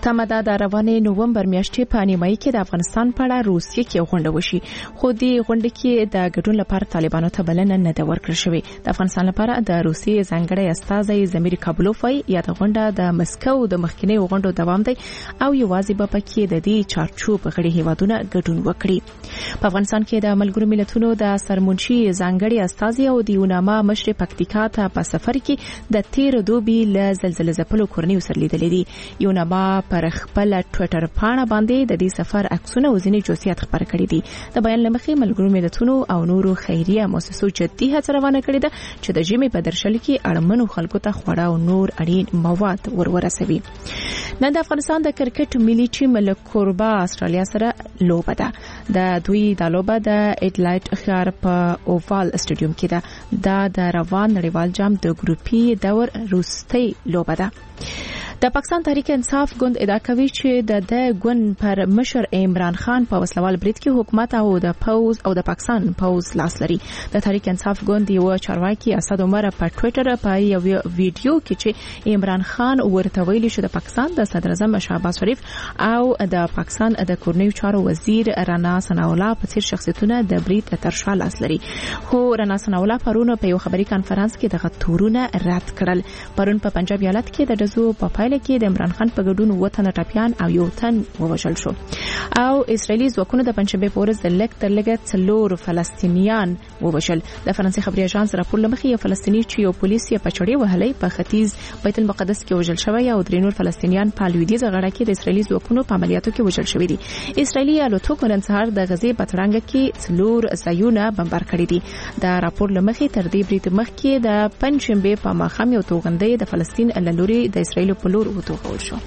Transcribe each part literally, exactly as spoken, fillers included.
تمه ده د روانې نوومبر میاشتې په نیمایي کې د افغانستان په اړه روسیې کې غونډه وشي، خو دې غونډه کې د ګډون لپاره طالبانو ته بلنه نه ده ورکړل شوې. د افغانستان لپاره د روسیې ځانګړی استازی زمیر کابلوف وايي یاده غونډه د مسکو د مخکینی غونډو دوام دی او یوازې به پکې د دې چارچوب غړي هیوادونه ګډون وکړي. په افغانستان کې د ملګرو ملتونو د سرمنشي ځانګړي استازی او د یوناما مشر پکتیکا ته په سفر کې د تیر دوبي له زلزلې ځپلو کورنیو سره لیدلې دي. یوناما پر خپل ټوئیټر پاڼه باندې د دې سفر عکسونه او ځینې جزئیات خبر کړي دي. د بیان لمخې ملګرو ملتونو او نورو خیریه مؤسسو جدي هڅه روانه کړې ده چې د ژمي په درشل کې اړمنو خلکو ته خواړه او نور اړین مواد ورورسوي. نن د افغانستان د کرکټ ملي ټیم له کوربه استرالیا سره لوبه ده. د دوی د لوبه د اډلایټ ښار په اووال سټیډیوم کې ده. دا د روان نړیوال جام د ګروپي دور وروستۍ لوبه ده. د پاکستان تحریک انصاف ګوند ادعا کوي چې د د ګوند پر مشر عمران خان په وسلوال برید کې حکومت او د پوز او د پاکستان پوز لاس لري. د تحریک انصاف ګوند یو چارواکي اسد عمر په ټوئیټر په یو ویډیو کې چې عمران خان ورته ویلي چې د پاکستان د صدر اعظم شهباز شریف او د پاکستان د کورنیو چارو وزیر رانا ثناء الله په څیر شخصیتونه د برید تر شا لاس لري. خو رانا ثناء الله پرون په یو خبري کانفرنس کې دغه تورونه رد کړل. پرون په پنجاب ایالت کې د دزو په پایله کې د عمران خان په ګډون وطن ټاپیان او یو تن ووژل شو او اسرائیلي ځواکونو د پنځشنبه په ورځ د لک تر لګه څلور فلسطینیان ووژل. د فرانسې خبري اژانس راپور لمخې یو فلسطینی چې یو پولیس یې پچړې وهلې په ختیځ بیت المقدس کې وژل شوی او درې نور فلسطینیان په لویدیځ غاړه کې د اسرائیلي ځواکونو په عملیاتو کې وژل شوی دي. اسرائیلي الوتکو نن سهار د غزې په ترانګ کې څلور ځایونه بمبار کړي دي. د راپور لمخې تر دې برید مخکې د پنځشنبه په ماښام یو توغندۍ د فلسطین له لوري د اسرائیل په لور وتوغول شو.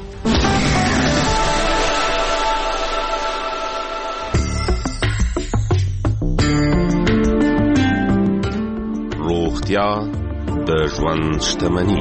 روغتیا د ژوند شتمني.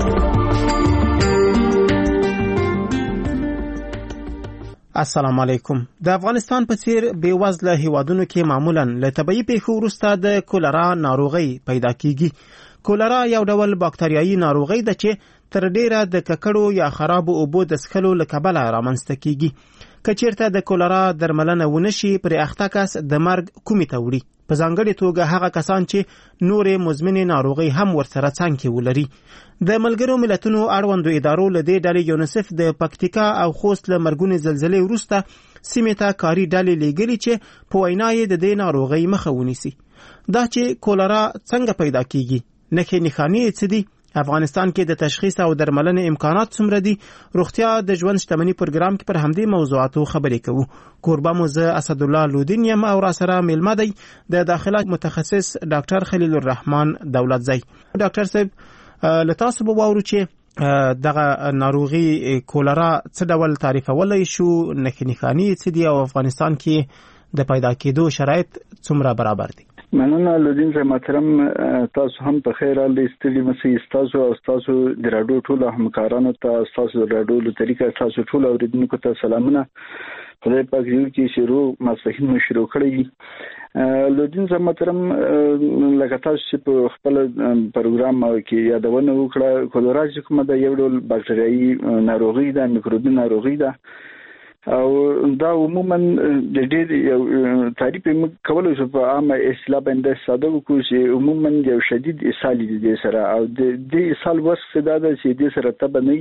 السلام علیکم. د افغانستان په څیر بیوزله هیوادونو کې معمولاً له طبي پیښو وروسته د کولرا ناروغي پیدا کیږي. کولرا یو ډول باکتریایي ناروغي ده چې تر ډیره د ککړو یا خرابو اوبو د څښلو له کبله رامنځته کیږي. که چیرته د کولرا درملنه ونشي پرې اخته کس د مرګ کومې ته وړي، په ځانګړې توګه هغه کسان چې نورې مزمنې ناروغۍ هم ورسره څنګ کې ولري. د ملګرو ملتونو اړوندو ادارو له دې ډلې یونیسف د پکتیکا او خوست له مرګونې زلزلې وروسته سیمې ته کاري ډلې لیږلي چې په وینا یې د دې ناروغۍ مخه ونیسي. دا چې کولرا څنګه پیدا کیږي، نښې نښانې یې څه دي، افغانستان کې د تشخیص او درملنې امکانات څومره دي، روغتیا د ژوند شتمني پروګرام کې پر همدې موضوعاتو خبرې کوو. کوربه مو زه اسدالله لودین یم او را سره میلمه دی د داخله متخصص ډاکټر خلیل الرحمن دولتزی. ډاکټر صاحب له تاسو به واورو چې دغه ناروغي کولرا څه ډول تعریفولی شو، نښې نښانې څه دي او افغانستان کې د پیدا کېدو شرایط څومره برابر دي؟ مننه لودین صاحب محترم، تاسو هم په خیر حال ستړي مسئ تاسو او تاسو د راډیو ټول همکارانو ته، تاسو د راډیو له طریقه تاسو ټول اوریدونکو ته سلامونه. خدای پاک دې کې شروع ماسپښین مو شروع کړی. لودین صاحب محترم، لکه تاسو چې په خپل پروګرام کې یادونه وکړه، کولرا چې کومه ده یو ډول باکتریایي ناروغي ده، میکروبي ناروغي ده او دا عموما د ډېر یو تعریف کولای شو په عامه اصطلاح باندې ساده وکړو چې عموما یو شدید اسهال دي سره او د دې اسهال وصف دا ده چې د سره تب نه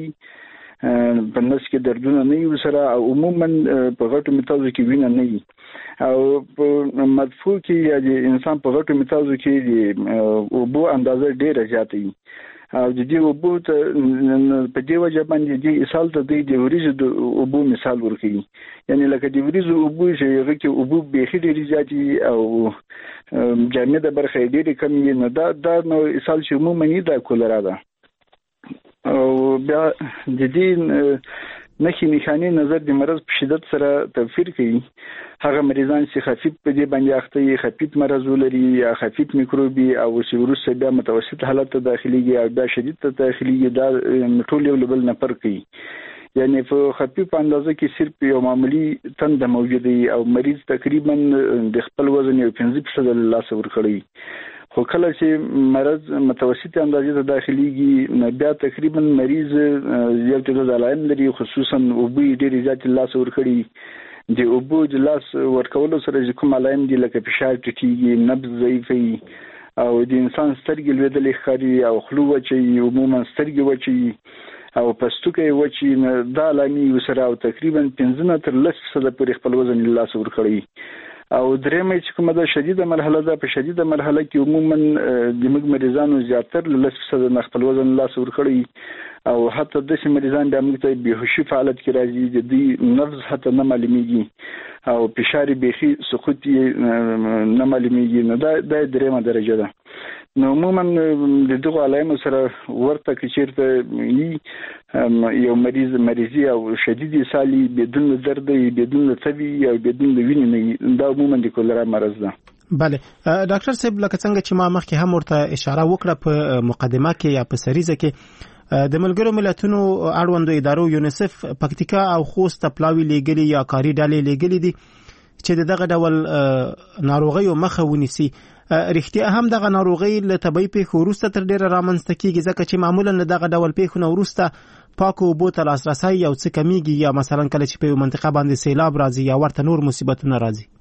په نس کې دردونه نه وي سره او عموما په غټو میتازو کې وینه نه وي او په مدفوع کې یا د انسان په غټو میتازو کې د اوبو اندازه ډیره زیاته وي او د دې اوبو ته په دې وجه باندې د اسهال ته د وریځو د اوبو مثال ورکوي. یعنی لکه د وریځو اوبو چې هغه کې اوبو بیخي ډېرې زیاتې او جامده برخه ډېرې کمې نه دا دا نو اسهال چې عموماً دا کولرا ده. او بیا د دې نښې نښانې نظر د مرض په شدت سره توپیر کوي. هغه مریضان چې خفیف په دې باندې اخته یې خفیف مرض ولري یا خفیف میکروبي او چې وروسته بیا متوسط حالت ته داخليږي او بیا شدید ته داخليږي، دا ټول یو بل نه فرق کوي. یعنی په خفیف اندازه کې صرف یو معمولی تنده موجوده او مریض تقریبا د خپل وزن یو پنځه فیصد له لاسه ورکړي. خو کله چې مرض متوسط اندازې ته داخليږي بیا تقریبا مریض یو څه د علائم لري خصوصا وبوي ډېر زیات لاس ورکړي د وبو د لاس ورکولو سره کوم علائم دي لکه فشار ټیټیږي نبض ضعیفي او د انسان سترګې لویدلې ښکاري او خلو وچي عموما سترګې وچي او پستوکي وچي دا علامې وسره او تقریبا پنځه تر لس فیصد پورې خپل وزن لاس ورکړي او درېمه چې کومه د شدیده مرحله ده په شدیده مرحله کې عموما د موږ مریضانو زیاتر لس فیصد نه خپل وزن لاس ورکړي او حتی د سیم مریضان د موږ ته بهوشي فعالیت کې راځي د دې نبض حتی نه معلومیږي او فشار بيخي سقوط نه معلومیږي نو دا د درېمه درجه ده نو عموما د دغه علائم سره ورته کې چیرته یو مریض مریضي او شدید اسهال بدون درد بدون تبي او بدون وینې دا عموما د کولرا مرض ده. بله ډاکټر صاحب لکه څنګه چې ما مخکې هم ورته اشاره وکړه په مقدمه کې یا په سریزه کې د ملګرو ملتونو اړوندو ادارو یونیسف پکتیکا او خوست پلاوی لګلي یا کاری ډالې لګلي دي چې دغه ډول ناروغي مخه ونیسي. رښتیا هم دغه ناروغي له طبي پیښو وروسته تر ډیره رامنځته کیږي ځکه چې معمولا دغه ډول پیښو نه وروسته پاکو اوبو ته لاسرسي یو څه کمیږي یا مثلا کله چې په منطقه باندې سیلاب راځي یا ورته نور مصیبتونه راځي.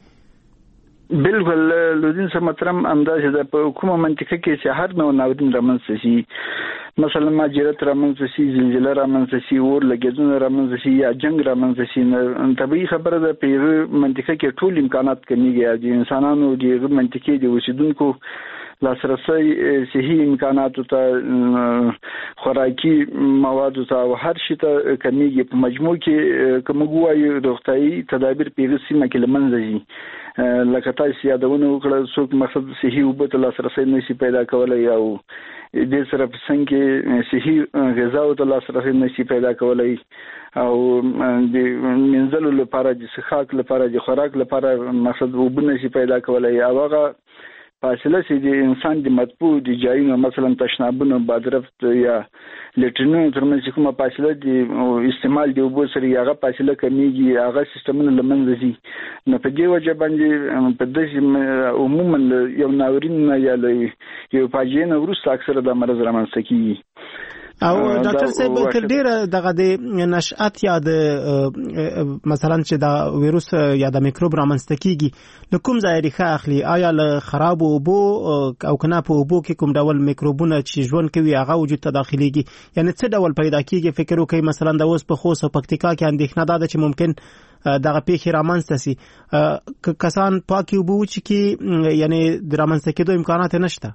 بالکل لودین سره مترم اندازه ده په کومه منطقه کې چې هر نوع ناورین رامنځته شي مثلا ماجرات رامنځته شي زلزلہ رامنځته شي اور لګیدونه رامنځته شي یا جنگ رامنځته شي طبيعي خبره ده په منطقه کې ټول امکانات کمیږي د انسانانو د منطقې د اوسیدونکو لاسرسي صحي امکاناتو ته خوراکي موادو ته او هر شي ته کمیږي په مجموع کې کوم غوايي روغتيایي تدابیر پیغه سیمه کې لمنځي لکه تاسو یادونه وکړه څوک مقصد صحي او به لاسرسي نشي پیدا کولای او د سره په څنګه صحي غذا او لاسرسي نشي پیدا کولای او د منځلو لپاره د سخاک لپاره د خوراک لپاره مقصد او به نشي پیدا کولای او هغه فاصله چې د انسان د مطبوع د جایونو مثلا تشنابونو بادرفت یا لټرینونو ترمنځ کومه فاصله د استعمال دی وبو سره هغه فاصله کمیږي هغه سیستمونه لمنځه دي نو په دې وجه باندې په دې عموما یو ناورین یا یو فاجعه نه وروسته اکثره د مرض رامنځته کیږي او ډاکټر صاحب تر ډیره دغه د نشأت یا د مثلا چې دا ویروس یا د میکروب رامنځته کیږي له کوم ځای ریښه اخلي آیا له خراب اوبو او کنه په اوبو کې کوم ډول میکروبونه چې ژوند کوي هغه وجود ته داخليږي یعنی څه ډول پیدا کیږي فکر وکړئ مثلا د اوس په خوست او پکتیکا کې اندېښنه ده چې ممکن دغه پیښې رامنځته سي کسان پاکي اوبو چې یعنی د رامنځته کېدو امکانات نشته.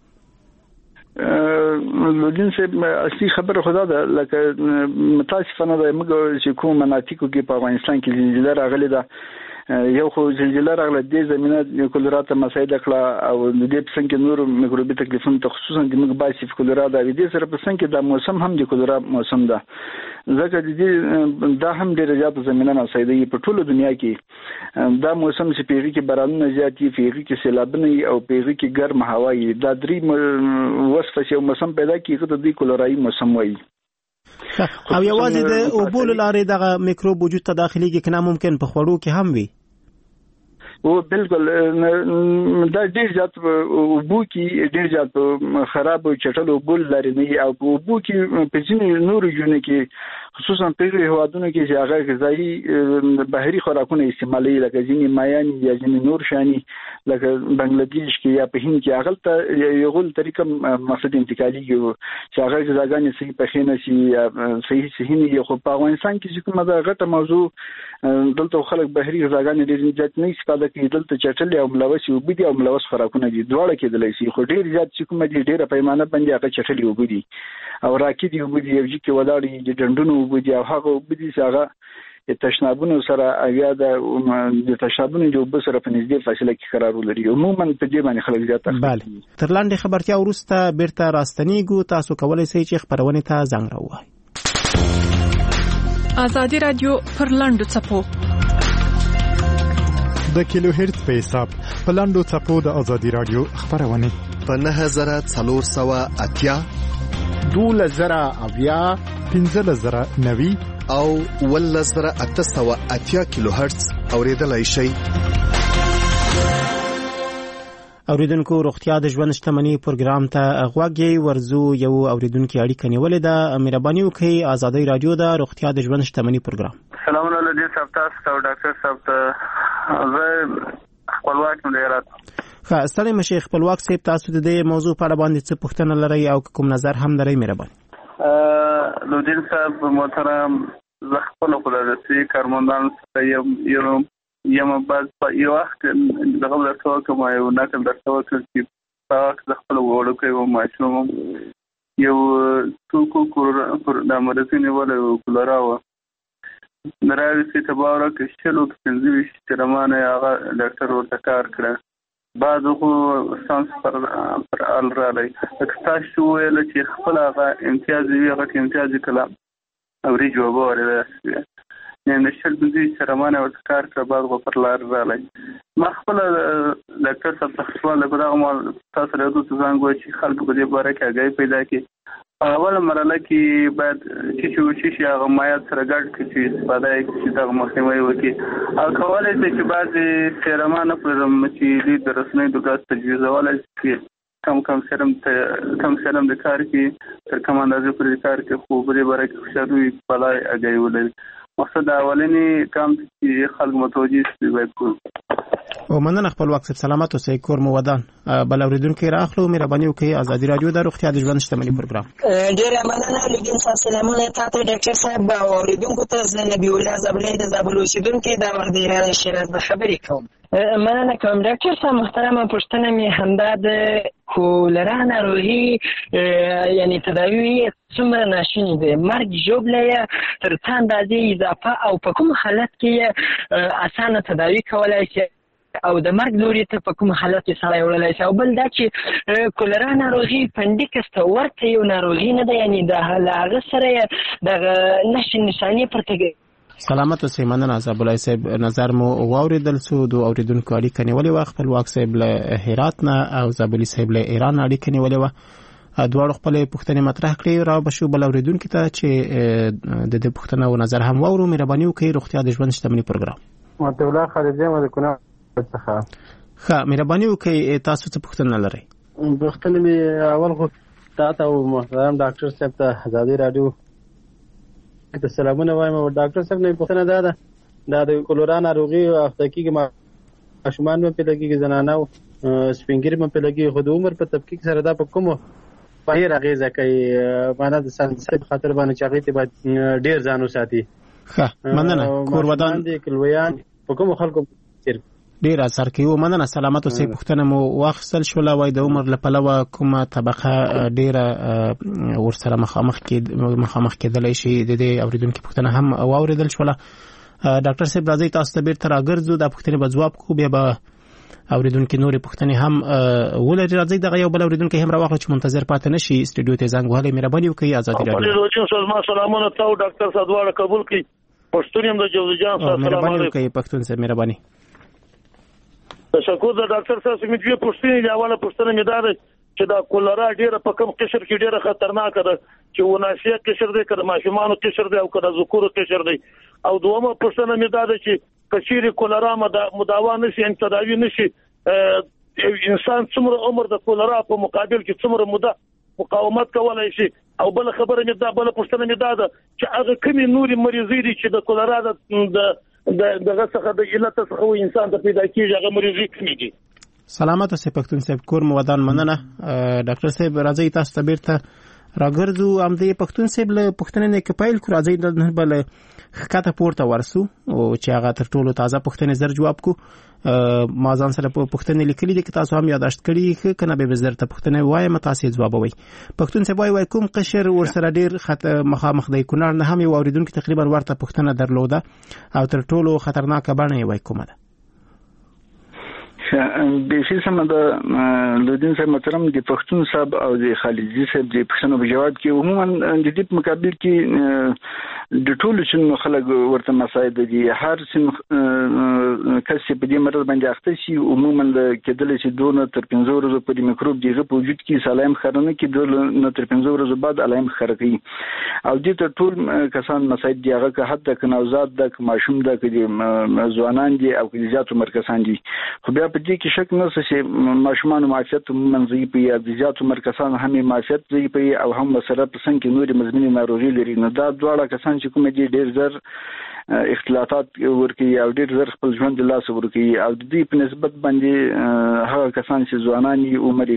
لودین صاحب اصلي خبره خدا ده لکه متاسفانه د موږ چې کوم مناطقو کې په افغانستان کې زلزلہ راغلي ده یو خو زلزلہ راغله د زمينه کولرا ته مسایده کړه او د دې په څنګه نور میکروبي تکلیفونه ته خصوصا د موږ باسي کولرا د دې سره په څنګه د موسم هم د کولرا موسم ده ځکه د دې دا هم ډېر زیات زمينه مسایده په ټوله دنیا کې دا موسم چې پیږي کې بارانونه زیات دي پیږي کې سیلابونه او پیږي کې ګرم هوا وي دا درې وصفه یو موسم پیدا کیږي ته د کولرایي موسم وایي او یوازې د اوبو لارې دغه میکروب وجود ته داخليږي کنه ممکن په خوړو کې هم وي او بالکل دا ډیر زیات اوبو کې ډیر زیات خراب چټل اوبو لري نه او اوبو کې په ځینې نور ژوند کې خصوصا په هوادونو کې چې هغه غذایی بحري خوراکونه استعمالي لکه ځینې مایان یا ځینې نور شاني لکه بنگلاديش کې یا په هند کې هغه ته یو غل طریقه مقصد انتقالي چې هغه غذاګانې صحیح پخینه شي یا صحیح صحیح نه خو په افغانستان کې کومه دا غټه موضوع دلته خلک بحري غذاګانې ډېر زیات نه استفاده کوي دلته چټل او ملوث وبدي او ملوث خوراکونه دي دواړه کېدلای شي خو ډېر زیات چې کومه دي ډېر پیمانه باندې هغه چټل وبدي او راکې دي وبدي یو چې ولاړې د ډندونو وبدي او هغه وبدي چې هغه تشنابونو سره یا د تشنابونو د وب سره په نږدې فاصله کې قرار لري عموما په دې باندې خلک زیات بله تر لاندې خبرتیا وروسته بیرته راستنیږو تاسو کولای شئ چې خبرونه ته زنګ راووهئ. ازادي رادیو پر لاندو څپو د کیلو هرتز په حساب په لاندو څپو د ازادي رادیو خبرونه په نه زره څلور سوه اتیا دوله زره اویا پنځه زره نوي او ول زره اته سوه اتیا کیلو هرتز اوریدلای شئ. اوریدونکو روغتیا د ژوند شتمنۍ پروګرام ته غوږی ورزو یو اوریدونکو اړیکه نیولې ده. مهرباني وکړئ آزادۍ رادیو د روغتیا د ژوند شتمنۍ پروګرام. سلام علیکم دې صاحب تاسو او ډاکټر صاحب ته زه خپلواک مدیرات. ښه ستړي مشه خپلواک صاحب تاسو د دې موضوع په اړه باندې څه پوښتنه لرئ او کوم نظر هم لرئ مهرباني. ا لودین صاحب محترم زه خپل خدای کارمندان یم یم یم بعد په یو وخت دغه درته کوم یو نقل درته وکړ چې تاسو د خپل وړو کې و ماشوم یو څوک کور د مرسینې ولا کولرا و نراوي چې تبارو کې شلو پنځه ویشت رمانه هغه ډاکټر ورته کار کړ بعد خو سانس پر پر ال را لای تاسو ویل چې خپل هغه امتیاز وی هغه امتیاز کلام او ری جواب ورته نه نشل بده رمانه ورته کار کړ بعد خو پر لار را لای ما خپل ډاکټر صاحب تخصص له کومه ما تاسو له دوه څنګه چې خلک په دې باره کې اگې پیدا کړي اول مرحله کې بعد چې چې چې هغه مایات سره ګډ کې استفاده کوي دا مخنیوي وکړي او کولای شي چې بعض سیرمانه پرم چې دې درسنې د ګاز تجویز ولای شي کم کم سرم کم سرم د کار کې تر کوم اندازې پرې کار کې خو به برکت خوشاروي پلای اگې ولې مقصد اولنی کام چې خلک متوجي شي وکړي. او مننه خپلواک صاحب سلامت اوسئ کور مو ودان بل اوریدونکو راخلو مهرباني وکړئ آزادۍ رادیو د روغتیا د ژوند شتمنۍ پروګرام. ډیره مننه لودین صاحب سلامونه تاسو ډاکټر صاحب او اوریدونکو ته زه نبی الله زبلې د زابل اوسیدونکو د وخت ایران شهر د خبرې کوم. مننه کوم ډاکټر صاحب محترمه پښتنه می همدا د کولرا ناروغي یعنی تداوی څومره ناشونی دی مرګ جوړلې تر څان د اضافه او په کوم حالت کې اسانه تداوی کولای شي او د مرګ لوري ته په کوم حالت کې سړی وړلای شي او بل دا چې کولرا ناروغي پنډیکس ته ورته یو ناروغي نه ده یعنی د هغه سره د نشي نشانی پرته. سلامت اوسئ مننه ازاب الله صاحب نظر مو واوریدل سو دو اوریدونکو اړیکه نیولې و خپلواک صاحب له هرات نه او زابلی صاحب له ایران اړیکه نیولې و دواړو خپل پوښتنې مطرح کړې را بشو بل اوریدونکو ته چې د دې پوښتنه او نظر هم واورو مهرباني وکړئ روغتیا د ژوند شتمنۍ پروګرام. مته الله خالدی مده کنه څخه ښه مهرباني وکړئ تاسو څه پوښتنه لرئ؟ پوښتنه مې اول خو تاسو او محترم ډاکټر صاحب ته آزادۍ رادیو ته سلامونه وایم او ډاکټر صاحب نه پوښتنه ده دا د کولرا ناروغي او تحقیق ماشومان په لګي زنانه او سپینګری په لګي خود عمر په تحقیق سره دا په کومه په راغیزه کوي معنا د سنسر خاطر باندې چاغې ته باید ډیر ځان وساتي. ښه مننه کور ودان دي کلویان په کوم خلکو ډیر اثر کوي. مننه سلامت اوسئ پوښتنه مو واخصل شو لا وای د عمر لپاره کومه طبقه ډیره ورسره مخامخ کې مخامخ کېدلای شي د دې اوریدونکو پوښتنه هم واوریدل شو. ډاکټر صاحب راځي تاسو ته بیرته راګرځو د پوښتنې په جواب کو بیا به اوریدونکو نورې پوښتنې هم ولري. راځي دغه یو بل اوریدونکو هم راوخلو چې منتظر پاتې نشي استودیو ته زنګ وهلې مهرباني وکړئ آزادۍ رادیو. سلامونه تاسو ډاکټر صاحب دواړه قبول کړئ پښتون یم د جوزجان سره مهرباني وکړئ پښتون صاحب مهرباني. تشکر د ډاکټر صاحب سمې دوه پوښتنې دی. اوله پوښتنه مې دا ده چې دا کولرا ډیره په کوم قشر کې ډیره خطرناک ده چې وناسیه قشر دی کړه ماشومانو قشر دی او کړه ذکورو قشر دی او دومره پوښتنه مې دا ده چې کچېری کولرا مداوا نشي ان تداوی نشي انسان څومره عمر د کولرا په مقابل کې څومره موده مقاومت کولای شي او بل خبره مې دا بل پوښتنه مې دا ده چې هغه کومي نوري مریضي دي چې د کولرا د دغه څخه د علت څخه انسان ته پیدا کیږي هغه مریضي کیږي. سلامت اوسئ پښتون صاحب کور مو ودان مننه. ډاکټر صاحب راځي تاسو ته بیرته راګرځو ام دې پښتون صاحب له پښتنې نه کپایل کو راځي د بل خکاته پورته ورسو او چې هغه تر ټولو تازه پښتنې زر جواب کو ما ځان سره پښتنې لیکلي دي چې تاسو هم یاداشت کړئ کنه به زر ته پښتنې وایم تاسو جوابوي. پښتون صاحب وای کوم قشر ورسره ډیر خط مخامخ دی کونړ نه هم یو اوریدونکو تقریبا ورته پښتنه درلوده او تر ټولو خطرناک باندې وای کومه ده؟ د شي سم د لودین صاحب محترم د پښتون صاحب او د خالدی صاحب د پښتنو په جواب کې عموما د دې مقابل کې د ټولو چې خلک ورته مساعد دي هر سن کس په دې مرض باندې اخته شي عموما کېدل چې دونه تر پنځه ورځې پورې میکروب دیغه په وجود کې سلایم خرنه کې دونه تر پنځه ورځې بعد علائم خرقي او دې ته ټول کسان مساعد دي هغه که حتی که نوزاد د ماشوم د کې ځوانان دي او کې زیاتو مرکزان دي خو بیا په دې کې شک نه چې ماشومان معافیت منځي په یا زیاتو مرکزان هم معافیت دی په او هم سره په څنګه کې نوري مزمنې ناروغي لري نو دا دواړه کسان چې کوم دي ډېر زر اختلاطات ورکی او ډېر زر خپل ژوند د لاس ورکی او د دې په نسبت باندې هغه کسان چې ځوانان عمر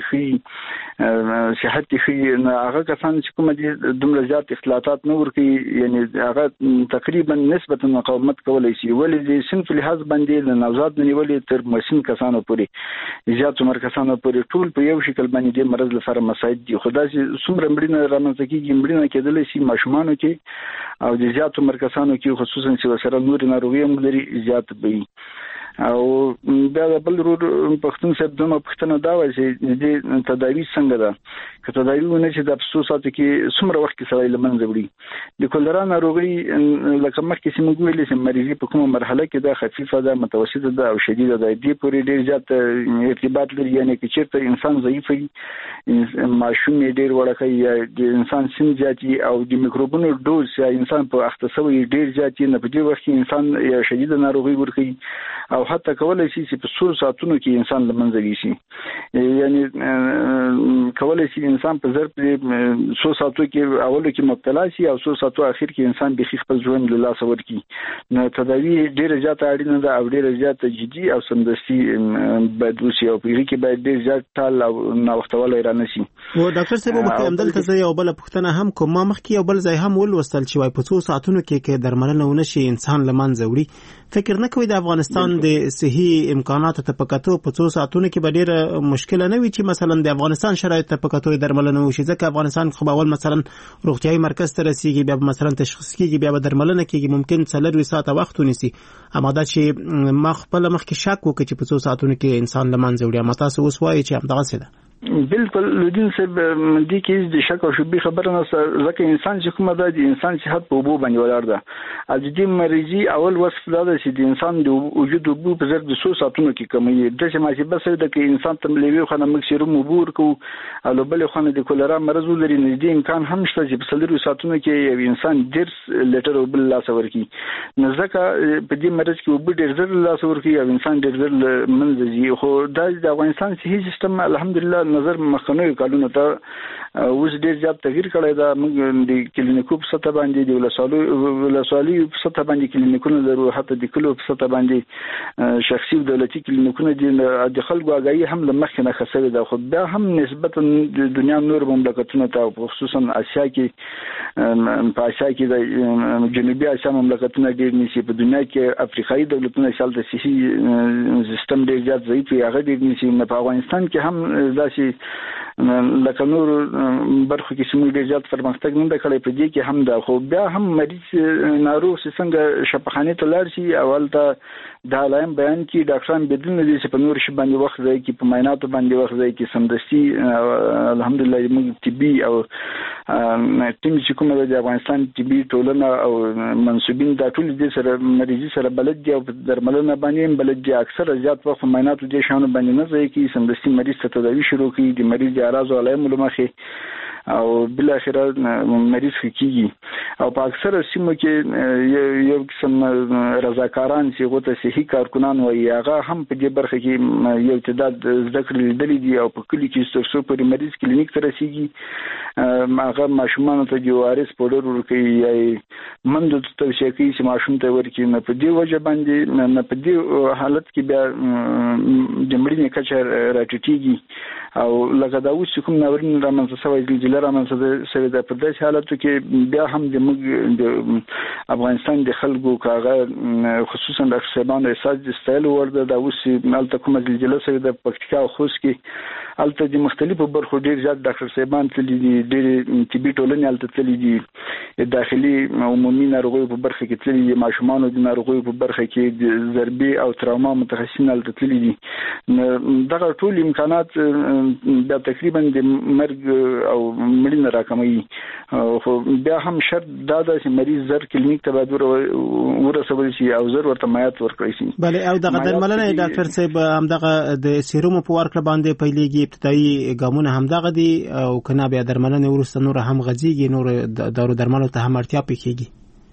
خي صحت خي هغه کسان چې کوم دي دومره زیات اختلاطات نه ورکی یعنی هغه تقریبا نسبتا مقاومت کولای شي ولې د صنف لحاظ باندې د نوزاد نیولې تر مسن کسانو پورې زیات عمر کسانو پورې ټول په یو شکل باندې د مرض لپاره مساعد دي خدای چې څومره مړینه رامنځته کیږي مړینه کېدل شي ماشومانو کې او د زیات عمر کسانو کې خصوصا چې وسره نور ناروغي هم لري زیات وي او بیا د بل ورو پښتون صاحب دمه پښتنه دا وایي چې د تداوی څنګه ده که تداوی ونه چې د افسوسات کې څومره وخت کې سړی لمنځه وړي د کولرا ناروغي لکه مخکې چې موږ ویلې چې مریضي په کومه مرحله کې ده خفیفه ده متوسطه ده او شدیده ده دې پورې ډېر زیات ارتباط لري یعنی چې چیرته انسان ضعیف وي ماشوم ډېر وړکه یا د انسان سن زیاتی او د میکروبونو ډوز یا انسان په اخته سوی ډېر زیاتی نه په دې وخت کې انسان یا شدیده ناروغي ورکي او حتی کولای شي چې په څو ساعتونو کې انسان لمنځه ویشي یعنی کولای شي انسان په ضرب څو ساعتونو کې اولو کې مبتلا شي او څو ساعتونو اخر کې انسان به خپل ژوند له لاسه ورکړي نو تداوی ډیره زیاته اړینه ده او ډیره زیاته جدي او سمدستي باید وشي او په دې کې باید ډیر زیات ټال او نوښتول رانه شي او ډاکټر صاحب مخکې دلته زه یو بل پوښتنه هم کوم ما مخکې یو بل ځای هم ولوستل چې وای په څو ساعتونو کې کې درملنه ونشي انسان لمنځه وړي فکر نه کوي د افغانستان د صحي امکاناتو ته پکاتو په څو ساعتونو کې به ډېر مشکل نه وي چې مثلا د افغانستان شرایط ته پکاتو درملنه وشي ځکه افغانستان خو اول مثلا روغتيایي مرکز ته رسیږي بیا مثلا تشخیص کیږي بیا درملنه کیږي ممکن څلور ساعت وخت ونیسي اما دا چې ما خپل مخکې شک وکړي چې په څو ساعتونو کې انسان لمنځه وړي اما تاسو اوس وایي چې همدغه څه ده بالکل لودین صاحب دې کې د شک او شبهه خبره نه ځکه انسان چې کومه ده د انسان صحت په وبو باندې ولاړ ده د دې مریضي اول وصف دا ده چې د انسان د وجود وبو په ضرب د څو ساعتونو کې کمی د چې ماشي بس د کې انسان تم لوي خو نه مکسرم وبور کو او بل خو نه د کولرا مرض لري نږدې امکان هم شته چې په څلورو ساعتونو کې یو انسان ډیر لیټر وبل لاس ورکی نه ځکه په دې مرض کې وبو ډیر زر لاس ورکی او انسان ډیر زر منځي خو د افغانستان صحي سیستم الحمدلله نظر مخکنی کالونو ته اوس ډیر زیات تغییر کړی دا موږ د کلینیکو په سطح باندې د ولسوالي ولسوالي په سطح باندې کلینیکونه لرو حتی د کلو په سطح باندې شخصي دولتي کلینیکونه د خلکو اگاهي هم لمخ نه خسوي دا خو بیا هم نسبتا د دنیا نور مملکتونو ته خصوصا اسیا کې په اسیا کې د جنوبي اسیا مملکتونو ډیر نشي په دنیا کې افریقایي دولتونه شال د صحي سیستم ډیر زیات ضعیف هغه ډیر نشي په افغانستان کې هم داسي لکه نور برخو کې سمو ډیر زیات پرمختګ نه کړی په دې کې هم دا خو بیا هم مریض ناروغ څنګه شفاخانه ته لاړ شي اول ته دا لایم بیان کې ډاکټران بدون دې چې په نور شي باندې وخت ځای کې په معایناتو باندې وخت ځای کې سمدستي الحمدلله موږ طبي او ټیم چې کومه د افغانستان طبي ټولنه او منسوبین دا ټول دې سره مریضي سره بلد دي او درملنه باندې بلد دي اکثر زیات وخت معایناتو دې شانو باندې نه ځای کې سمدستي مریض ته تداوی شروع کړي د مریض اعراض او علائم لمخې او بل اخره مریض کیږي او په اکثر سیمو کې یو قسم رضاکاران چې غوته صحي کارکونان وایي هغه هم په دې برخه کې یو تعداد ذکر لیدلې دي او په کلی کې څو په مریض کلینیک ته رسیږي هغه ماشومان ته د وارث پودر ورکوي یا مند ته توصیه کوي چې ماشوم ته ورکړي نه په دې وجه باندې نه په دې حالت کې بیا د مړینې کچه راټیټیږي او لکه دا اوس کوم ناورین رامنځته شوی دی چې رامنځته شوی دی په داسې حالاتو کې بیا هم د موږ د افغانستان د خلکو کاغه خصوصا د صاحبانو احساس د استایل ورده د اوس مالته کومه زلزلہ شوی د پکتیکا او خوست کې الته د مختلفو برخو ډیر زیات ډاکټر صاحبان تللی دي ډیر طبي ټولنې الته تللی دي داخلي عمومي ناروغیو په برخه کې تللی دي ماشومان د ناروغیو په برخه کې د ضربي او تراوما متخصصین الته تللی دي دغه ټول امکانات دا تقریبا د مرګ او مړینه راکموي. خو بیا هم شرط دا ده چې مریض زر کلینیک ته باید ورسول شي او زر ورته مایعات ورکړي شي. بله او دغه درملنه ډاکټر صاحب همدغه د سیروم په ورکړه باندې پیلېږي، ابتدایي ګامونه همدغه دي او کنه بیا درملنه وروسته نور هم غځيږي، نور دارو درملو ته هم اړتیا پېښیږي.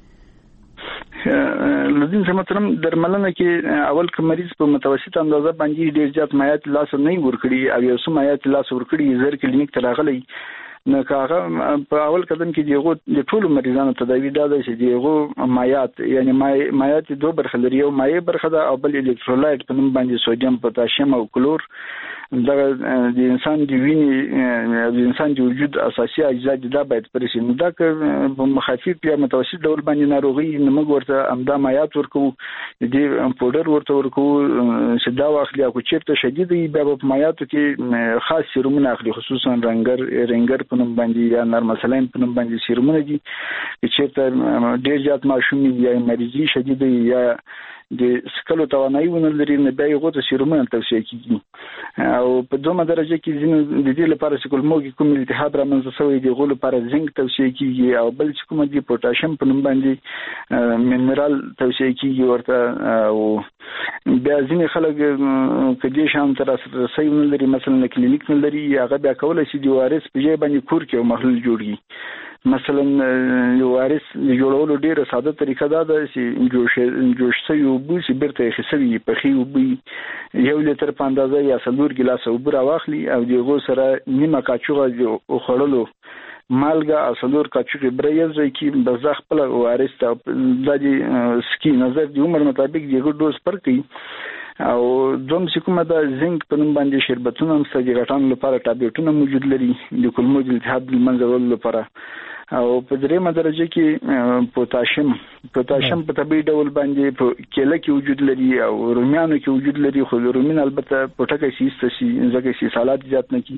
لدین څه مطلب درملنه کې اول که مریض په متوسط اندازه باندې ډیر زیات مایعات لاس نه ورکړي او یو څه مایعات لاس ورکړي زر کلینیک ته راغلی نو کاغه په اول قدم کې دیغه د ټولو مریضانو تداوی دا ده چې دیغه مایعات یعنی مایعات دوه برخه لري، یو مایع برخه ده او بل الکترولایت په نوم باندې سوډیم، پوتاشیم او کلور. دا د انسان د وینې د انسان د وجود اساسي اجزا دي، دا باید پرې شي. نو دا که په مخفف یا متوسط ډول باندې ناروغي نمګ ورته امدا مایعات ورکو، د پودر ورته ورکو چې دا واخلي، او چیرته شدید وي بیا په مایعاتو کې خاص سیرومونه اخلي، خصوصا رنګر رنګر په نوم باندې یا نرمسلین په نوم باندې سیرومونه دي چې چیرته ډیر زیات ماشوم یا مریضي شدید یا د سکلو توانایي ونه لري نه بیا یو څه سیرومونه توصیه کیږي. او په دومره درجه کې ځینې د دې لپاره چې کولموګي کوم التهاب رامنځته شوی دی غو لپاره زنک توصیه کیږي، او بل چې کوم دی پوتاشیم په نوم باندې منرال توصیه کیږي ورته. او بیا ځینې خلک کدي شان تر رسۍ ونه لري، مثلا کلینیک نه لري، هغه بیا کولای شي د وارث په ځای باندې کور کې محلول جوړي. مثلا یو وارث جوړولو ډیره ساده طریقه دا ده چې جوړ جوړ شوی وبو چې برته خسوي په خي وبو یو لتر په اندازه یا څلور ګلاس وبو راواخلي او دغه سره نیمه کاچوغه خړلو مالګه او څلور کاچوغه برېز کی بزخ خپل وارث ته د سکی نظر د عمر مطابق دغه ډوز پر کوي. او دوم چې کومه د زنک په نوم باندې شربتونه هم سږي غټانو لپاره ټابلیټونه موجود لري د کولمو د التهاب د منځولو لپاره. او په دریمه درجه کې پوتاشیم پوتاشیم په طبيعي ډول باندې په کېله کې وجود لري او رومیانو کې وجود لري، خو رومین البته پټکه شي ستاسي ځکه چې سالات زیات نه کی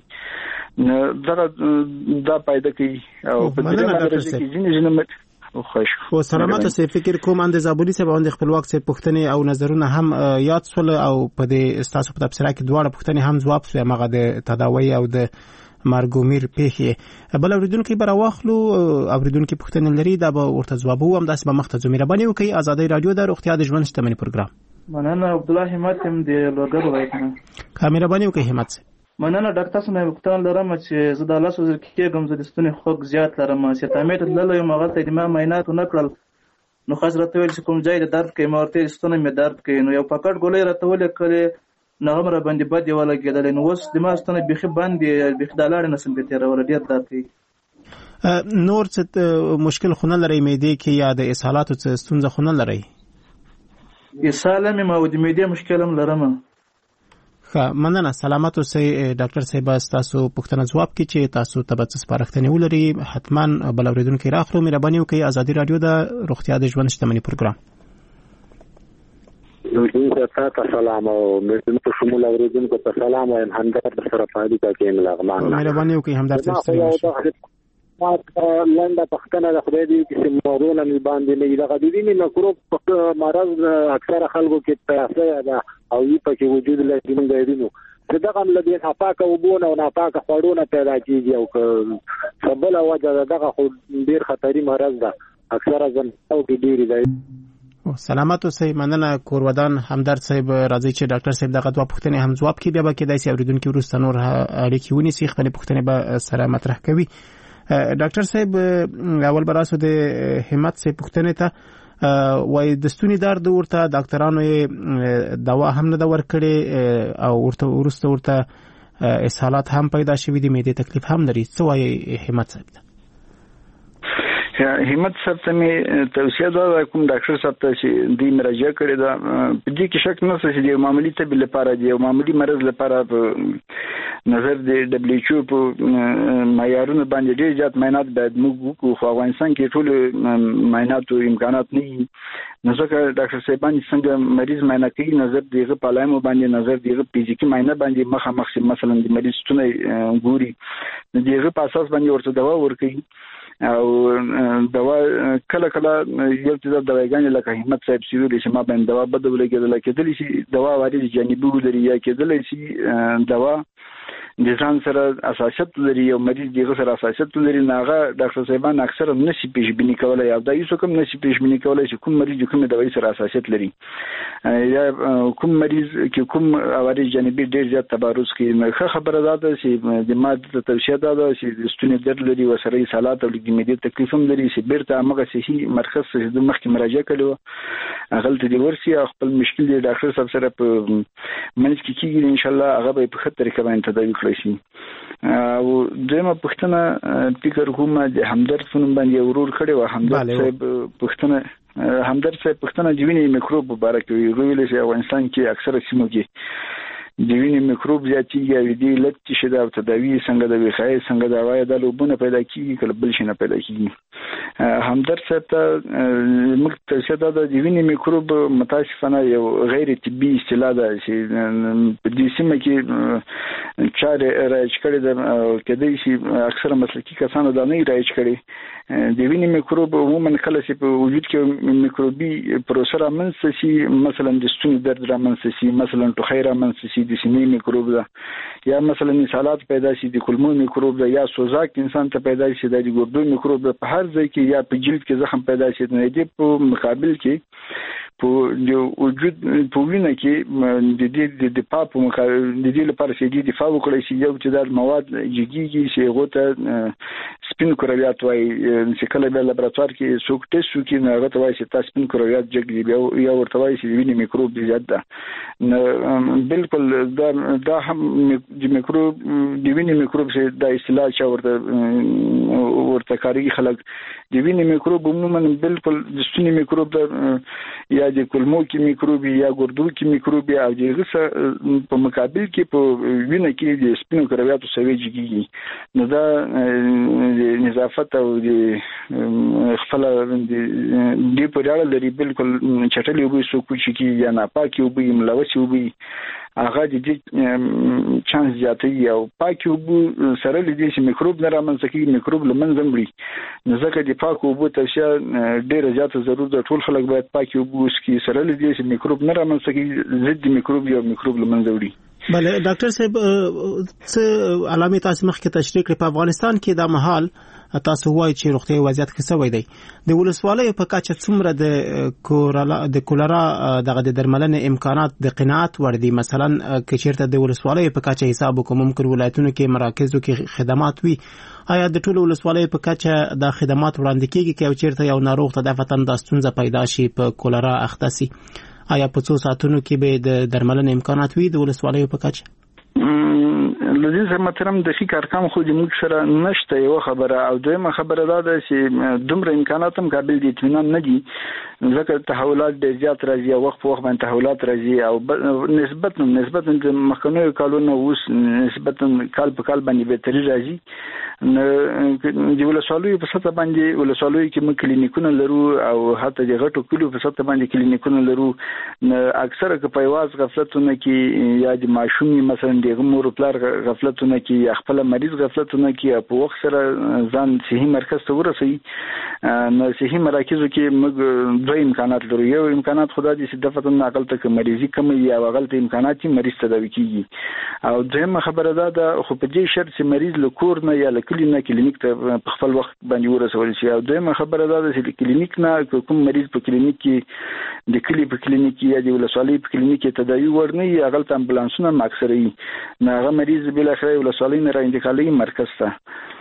دا دا پیدا کوي. او په دریمه درجه کې ځینې ځینې خو سلامت سه فکر کوم اند زابودي سه باندې خپلواک سه پښتني او نظرونه هم یاد سول او په دې استاسو په تفسیره کې دواړه پښتني هم جواب سو مغه د تداوی او د مارګومیر پیخي بل اوریدونکو بر واخلو اوریدونکو پښتني لري دا به ورته جواب هم داس به مخته زميره باندې وکي آزادۍ رادیو د روغتیا د ژوند شتمنۍ پروګرام. مننه عبد الله همت هم د لوګر وایته کاميره باندې وکي همت. مننه ډاکټر سنه وختان لرم چې زه د الله سوزر کېږم زه د ستوني خوږ زیات لرم چې تامه ته لاله مغه ته د ما ماینات نه کړل نو خاص راته ویل چې کوم ځای د درد کې مورته ستوني مې درد کوي نو یو پکړ ګولې راته ولې کړې نو امر باندې بد دی ولا کېدل نو وس د ما ستوني بخي باندې بخي دلاړ نه سم به تیر ور ډیر درد کوي. نور څه مشکل خونه لري مېدې کې یا د اسهالاتو څه ستونزه خونه لري؟ اسهال مې ما د مېدې مشکل هم لرم. مننه سلامت اوسئ ډاکټر صاحب تاسو پوښتنه جواب کړئ چې تاسو ته به سپارښتنه ولري حتمان بل اوریدونکو راخلو مهرباني وکړئ. ازادي رادیو د روغتیا د ژوند شتمنۍ پروګرام. نو تاسو سلام او مې په شمول اوریدونکو ته سلام وایم همدار سره فائدې کوي ملغمان مهرباني وکړئ همدار صاحب. ما لنډه پښتنه د خدای دې چې مورونه می باندې نه دا غوډي نه مکروب مرض اکثر خلکو کې پیاسه ده او یې پکې وجود لري موږ یې نو دغه هم لدی ناپاکه وبونه او ناپاکه خواړونه پیدا کیږي او سبب وجه دغه خو ډیر خطري مرض ده اکثر ځن او کې ډیر دی. سلامت اوسئ. مننه کورودان همدرد صاحب راځي چې ډاکټر صاحب دغه دوه پوښتنې هم جواب کړي بیا به کېدای شي اوریدونکو وروسته نور اړیکې ونیسي خپل پوښتنې به سره مطرح کوي. ډاکټر صاحب اول براسو د همت صاحب پوښتنه ته وای د ستوني درد ورته ډاکټرانو دوا هم نه دا ورکړي او ورته ورسته ورته اسهالات هم پیدا شوي دي معدې تکلیف هم لري څه وای همت صاحب؟ همت صاحب ته مې توصیه دا کوم ډاکټر صاحب ته چې دی مراجعه کړې ده په دې کې شک نه چې د معمولی طب لپاره دی او معمولی مرض لپاره په نظر د دبليو ایچ او په معیارونو باندې ډېر زیات معاینات باید موږ وکړو خو افغانستان کې ټول معاینات او امکانات نه دي نو ځکه ډاکټر صاحبان څنګه مریض معاینه کوي نظر دیغه پالایم باندې نظر دیغه فزیکی معاینه باندې مخامخ مثلا د مریض ستونی ګوري دیغه په اساس باندې ورته دوا ورکوي او دوا کله کله یو څه د دواګانې لکه همت صاحب سیویل چې ما باندې دوا بدل کېدل کېدل شي دوا واري جانبي ولري یا کېدل شي دوا د ځان سره اساسیت لري او مریض دغه سره اساسیت لري ناغه ډاکټر صاحبان اکثر نشي پیشبینی کولای او دا یو کوم نشي پیشبینی کولای چې کوم مریض کوم دوايي سره اساسیت لري یا کوم مریض کې کوم عوارض جانبي ډیر زیات تبارز کوي نو خبره ده چې د ماده توشیه ده چې د ستوني درد لري او سره سالات او د معدې تکلیف هم لري چې بیرته هغه صحي مرکز ته د مخکې مراجعه کړو غلطه دی ورسي خپل مشکل دی ډاکټر صاحب سره په منځ کې کیږي ان شاء الله هغه به په خطر طریقه باندې تداوي کړی شي او دغه پښتنه فکر کوم د همدرد فنوم باندې ورور کړي او همدرد صاحب پښتنه همدرد صاحب پښتنه د وینې میکروب مبارک وي ویل شي افغانستان کې اکثره سیمو کې د وینې میکروب زیاتېږي او د لټ چې د تداوی څنګه د وخای څنګه د وای د لوبونه پیدا کیږي کله بل شي نه پیدا کیږي همدرد صاحب ته موږ ته د وینې میکروب متاسفانه یو غیر طبي اصطلاح ده چې په دې سیمه کې چاره راځي کړي د کدی شي اکثره مسلکي کسانو دا نه راځي کړي د وینې میکروب عموما کله چې په وجود کې میکروبي پروسه رامنځته شي مثلا د ستوني درد رامنځته شي مثلا ټوخی رامنځته شي د سینې میکروب ده یا مثلا انسالات پیدا شي د کولمو میکروب ده یا سوزاک انسان ته پیدا شي د ګردو میکروب ده په هر ځای کې یا په جلد کې زخم پیدا شي د دې په مقابل کې په د وجود په وینه کې د دې د دفاع په مقابل د دې لپاره چې د دفاع وکړي شي یو چې د مواد جګیږي چې غوته سپین کرویات وای چې کله په لابراتوار کې څوک ټیسټ وکړي نو هغه ته وایي چې تاسو سپین کرویات جګ یا ورته وایي چې د وینې میکروب زیات ده بالکل دا دا هم د میکروب د وینې میکروب چې د اصطلاح چا ورته ورته کاری خلک د وینې میکروب عموما بالکل د ستوني میکروب یا د کولمو کې میکروب یا ګردو کې میکروب یا دغه په مقابل کې په وینه کې د سپینو کرویاتو سوي جګیږي نو دا د نظافت او د خپل د دې په اړه لري بالکل چټلې وبې سو کوچ کی یا ناپاکي وبې ملوث وبې هغه د دې چانس زیاتوي او پاکي وبو سره لدې چې میکروب نه رامنځته کیږي میکروب لمنځه مړي نو ځکه د پاکو وبو توشیه ډیره زیاته ضرورت ده ټول خلک باید پاکي وبو سکي سره لدې چې میکروب نه رامنځته کیږي ضد میکروب یا میکروب لمنځه وړي بله ډاکټر صاحب څه علامه تاسو مخکې تشریح کړې په افغانستان کې د محل تاسو وایي چې روغتي وضعیت ښه شوی دی د ولسوالۍ په کچه څومره د کورلا د کولرا دغه د درملنې امکانات د قناعت ور دي مثلا که چیرته د ولسوالۍ په کچه حساب وکوم ممکن ولایتونو کې مراکزو کې خدمات وي آیا د ټولو ولسوالۍ په کچه د خدمات وړاندې کیږي چې چیرته یو ناروغ ته د فتن د ستونزه پیدا شي په کولرا اخته سي آیا په څو ساعتونو کې به د درملنې امکانات وي د ولسوالۍ په کچه لذین سره محترم د فکر ارقام خو د موږ سره نشته یو خبره او دویمه خبره دا ده چې دومره امکانات هم قابل دي اطمینان نه دي ځکه تحولات ډېر زیات راځي او وخت په وخت باندې تحولات راځي او نسبتا نسبتا د مخکنیو کالونو اوس نسبتا کال په کال باندې به تری راځي د ولسوالۍ په سطح باندې ولسوالۍ کې موږ کلینیکونه لرو او حتی د غټو کلو په سطح باندې کلینیکونه لرو اکثره که په واز غفلتونه کې یا د ماشومي مثلا د مور پلار غفلتونه کې یا خپل مریض غفلتونه کې په وخت سره ځان صحي مرکز ته ورسي نو صحي مراکزو کې موږ دوه امکانات لرو یو امکانات خدای دې چې دفتر ناقل ته مریضي کم یا غلط امکانات مریض تداوي کیږي او دویمه خبره ده خو په دې شرط چې مریض له کور نه یا له کلینیک کلینیک ته په خپل وخت باندې ورسول شي او دویمه خبره ده چې کلینیک نه کوم مریض په کلینیک کې د کلی په کلینیک کې یا د ولسوالۍ په کلینیک کې تداوي ورنه یا غلط امبولانسونه اکثره نه هغه مریض بل اخره ولسوالۍ نه را انتقالي مرکز ته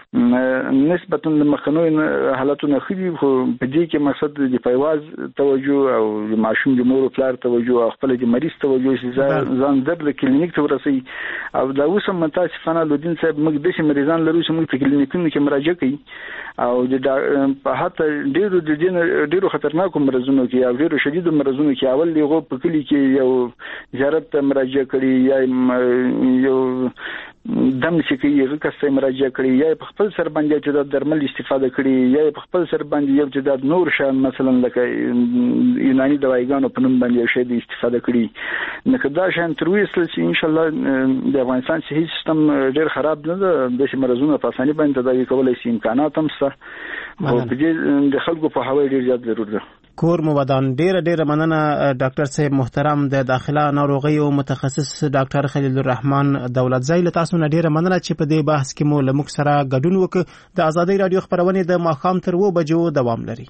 نسبتا د مخنوي حالتونو خېږي خو په دې کې مقصد د پیواز توجه او د ماشوم د مور پلار توجه او خپل د مریض توجه چې ځان در د کلینیک ته ورسي او دا اوس هم متاسفانه لودین صاحب موږ د مریضان لرو چې موږ په کلینیکونو کې مراجعه کوي او د په حتی ډیرو د دین ډیرو خطرناکو مرزونو کې او ډیرو شدیدو مرزونو کې اول دی غو په کلی کې یو زیارت ته مراجعه کړي یا یو دم چې کوي هغه کسه مراجعه کړي یا په خپل سر باندې چې د درمل استفاده کړي یا په خپل سر باندې یو چې د نور شان مثلا لکه یوناني دوايګانو په نوم باندې شی استفاده کړي نو کدا شان تر وېسل چې ان شاء الله د افغانستان صحي سیستم ډېر خراب نه ده د مرزونو په اساني باندې تداوي کولای شي امکانات هم شته او د خلکو په هوا ډېر زیات ضرورت ده کور مو ودان. ډیره ډیره مننه ډاکټر صاحب محترم د داخله ناروغیو متخصص ډاکټر خلیل الرحمن دولتزی. له تاسو نه ډیره مننه چې په دې بحث کې مو له موږ سره ګډون وکړ. د ازادي رادیو خبرونه د ماښام تر اوه بجو دوام لري.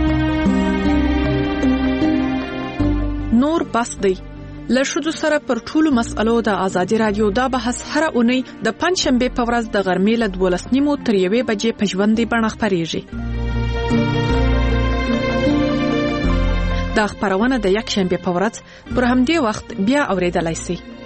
نور بس دی له ښځو سره پر ټولو مسألو د ازادي رادیو دا بحث هره اونۍ د پنځشنبه په ورځ د غرمې له دولس نیمو تر یوې بجې په ژوندۍ بڼه خپرېږي. دا خبرونه د یک شنبه په ورځ پر همدې وخت بیا اوریدلای شئ.